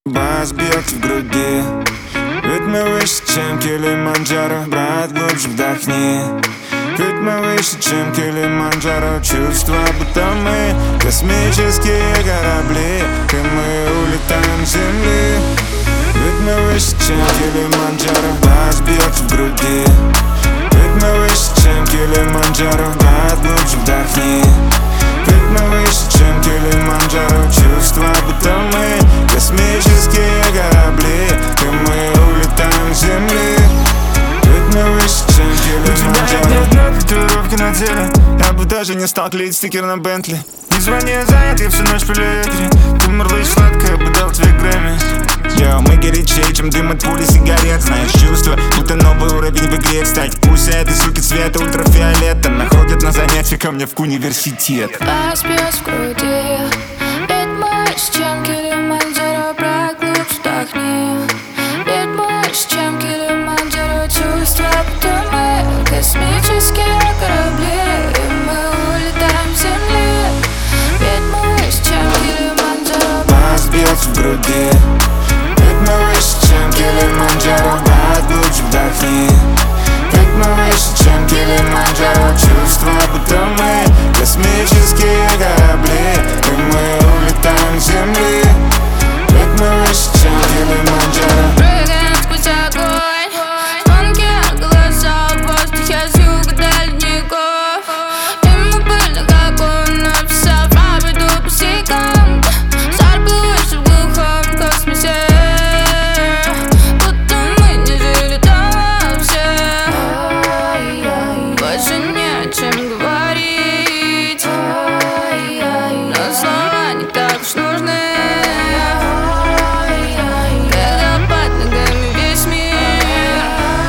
Бас бьет в груди, ведь мы выше, чем Килиманджаро. Брат, глубже вдохни, ведь мы выше, чем Килиманджаро. Чувства, будто мы космические корабли, и мы улетаем с земли. Ведь мы выше, чем Килиманджаро. Бас бьет в груди, ведь мы выше, чем Килиманджаро. Брат, глубже вдохни, ведь мы выше, чем Килиманджаро. Чувства, будто мы космические корабли, и мы улетаем с земли. Ведь мы выше, чем Килиманджаро. У тебя нет татуировки на теле, я бы даже не стал клеить стикер на Бентли. Не звони, я занят, я всю ночь пилю ветре. Ты мурлычь сладко, я бы дал тебе Грэмми. Йоу, мы горячее, чем дым от пули сигарет. Знаешь, чувство, будто новый уровень в игре. Кстати, пусть этой суки цвета ультрафиолета находят на занятия ко мне в университет. Бас бьет в груди, ведь мы выше, чем Килиманджаро. Брат, глубже вдохни, ведь мы выше, чем Килиманджаро. Чувства, будто мы космические корабли, и мы улетаем с земли. Ведь мы выше, чем Килиманджаро. Бас бьет в груди, ведь мы выше, чем Килиманджаро. Брат, глубже вдохни, ведь мы выше, чем Килиманджаро. Чувства, будто мы космические корабли, и мы улетаем с земли. Ведь мы выше, чем Килиманджаро. Прыгаем сквозь огонь, тонкие глаза в воздухе с юга до ледников. Мимо пыльных окон, написав обиду по стихам. Заплываешь в глухом космосе, будто мы не жили там вообще. Больше не о чем говорить, но слова не так уж нужны. Когда под ногами весь мир,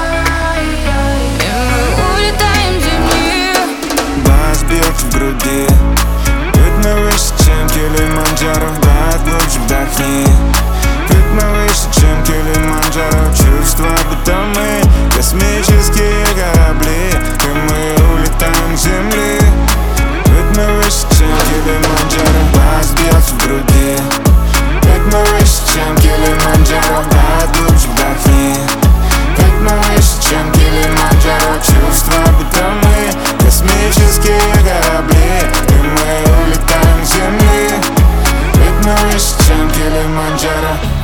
и мы улетаем с земли. Бас бьет в груди, ведь мы выше, чем Килиманджаро. Брат, глубже вдохни, ведь мы выше, чем Килиманджаро. Чувства, будто мы космические корабли, и мы улетаем с земли. Ведь мы выше, чем Килиманджаро. Бас бьет в груди, ведь мы выше, чем Килиманджаро. Брат, глубже вдохни, ведь мы выше, чем Килиманджаро. Чувства, будто мы космические корабли, и мы улетаем с земли. Ведь мы выше, чем Килиманджаро.